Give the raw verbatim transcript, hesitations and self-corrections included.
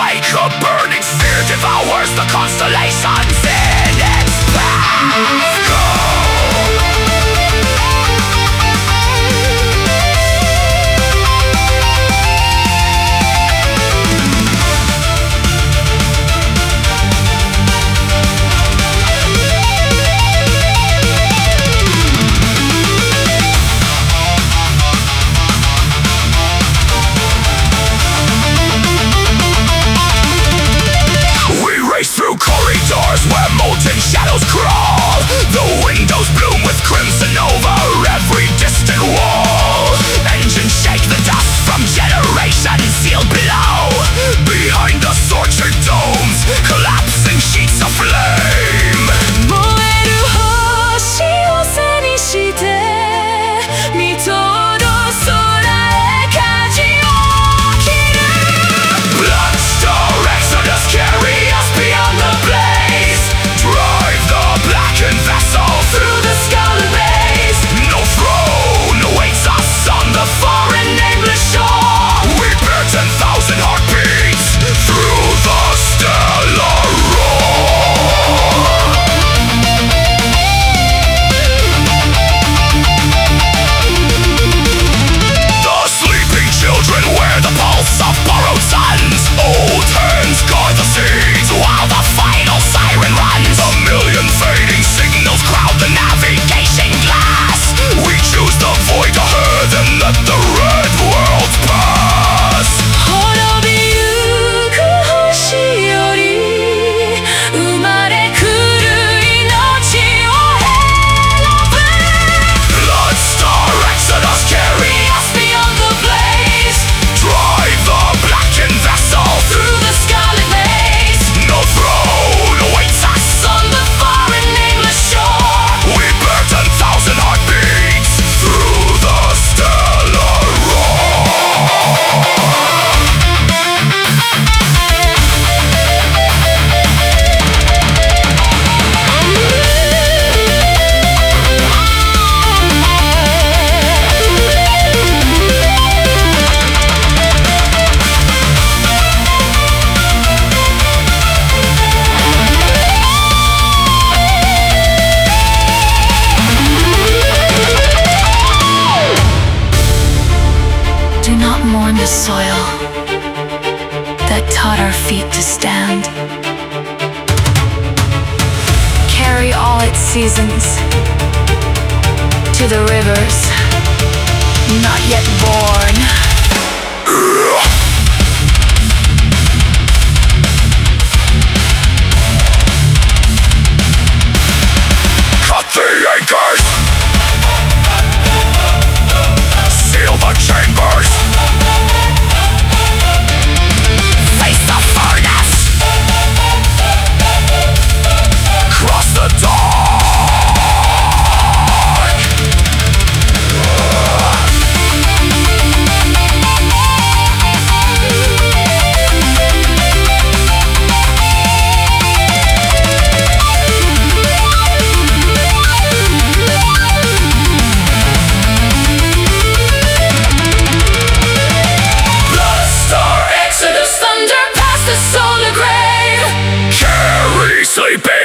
Like a burning sphere devours the constellations in its path. Go! Corridors where molten shadows crawl. The windows bloom with crimson over every distant wall. Engines shake the dust from generations sealed below. Behind the tortured domes, collapsing sheets of flame. 燃える星を背にして見通る空へ舵を切る。 Bloodstar Exodus carry us beyond the blaze. Drive the blackened vessel through the scarlet maze. No throne awaits us on the far and nameless shore. We bear ten thousand heartbeats through the stellar roar. The sleeping children wear the pulse of borrowed suns. Old hands guard the seeds while the final siren runs. A million fading signals crowd the navigation glass. We choose the void ahead and let the red world pass. 滅びゆく星より生まれ来る命を選ぶ。 Bloodstar Exodus carry us beyond the blaze. Drive the blackened vessel through the scarlet maze. No throne awaits us on the far and nameless shore. We bear ten thousand heartbeats through the stellar roar. Do not mourn the soil that taught our feet to stand. Carry all its seasons to the rivers not yet born. Cut the anchors, seal the chambers, face the furnace, cross the dark. Bloodstar Exodus, thunder past the solar grave. Carry sleeping